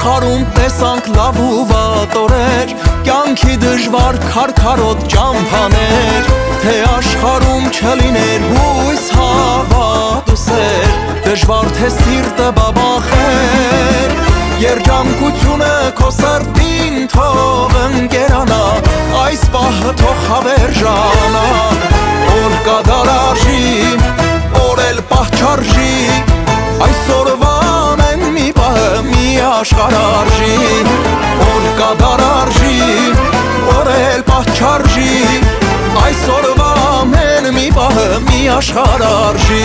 աշխարհում տեսանք լավ ու վատ օրեր, կյանքի դժվար քարքարոտ ճամփաներ, թե աշխարհում չլիներ հույս, հավատ ու սեր, դժվար թե սիրտը բաբախեր, երջանկությունը քո սրտին թող ընկերանա, այս պահը թող հավերժանա, օր կդար արժի, օր էլ պահ չարժի, այսօրվա ամեն մի պահը մի աշխարհ արժի, օր կդար արժի, օր էլ պահ չարժի, այսօրվա ամեն մի պահը մի աշխարհ արժի։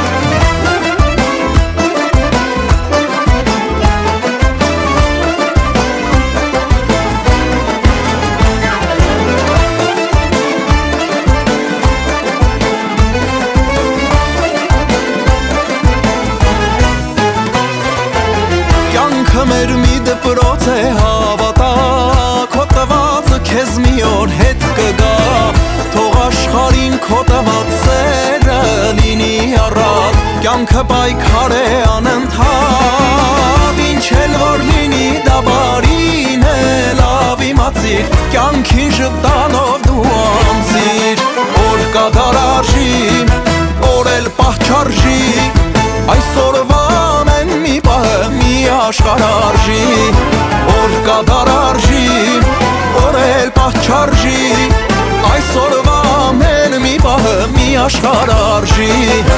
Մեր մի դպրոց է հավատա, քո տվածը քեզ մի օր հետ կգա, թող աշխարհին քո տված սերը լինի առատ, կյանքը պայքար է անընդհատ, ինչ էլ որ լինի դա բարին է լավ իմացիր, կյանքին ժպտանով դու անցիր, օր կդար արժի, օր էլ պահ չարժի, այսօրվա ամեն մի պահը մի աշխարհ արժի, օր կդար արժի, օր էլ պահ չարժի, այսօրվա ամեն մի պահը մի աշխարհ արժի։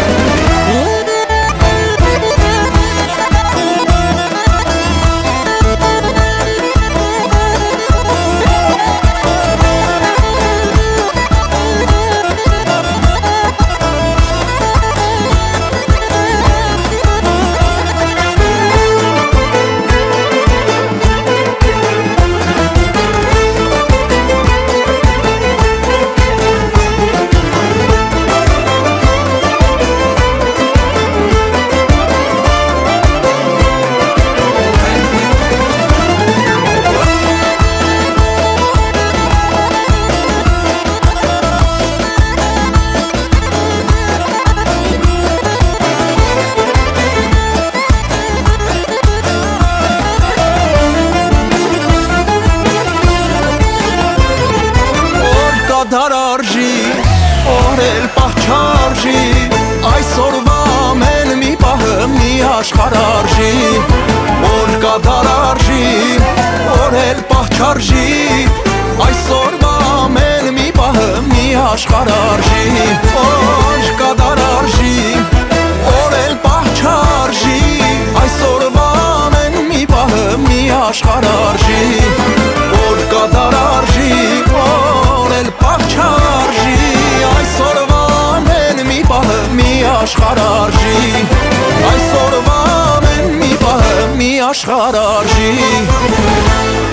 Դար արժի, օր էլ պահ չարժի, այսօրվա ամեն մի պահը մի աշխարհ արժի, օր կդար արժի, օր էլ պահ չարժի, այսօրվա ամեն մի պահը մի աշխարհ արժի, օր կդար արժի, օր էլ պահ չարժի, այսօրվա ամեն մի պահը մի աշխարհ արժի, օր կդար արժի, օր էլ պահ չարժի, այսօրվա ամեն մի պահը մի աշխարհ արժի, այսօրվա ամեն մի պահը մի աշխարհ արժի։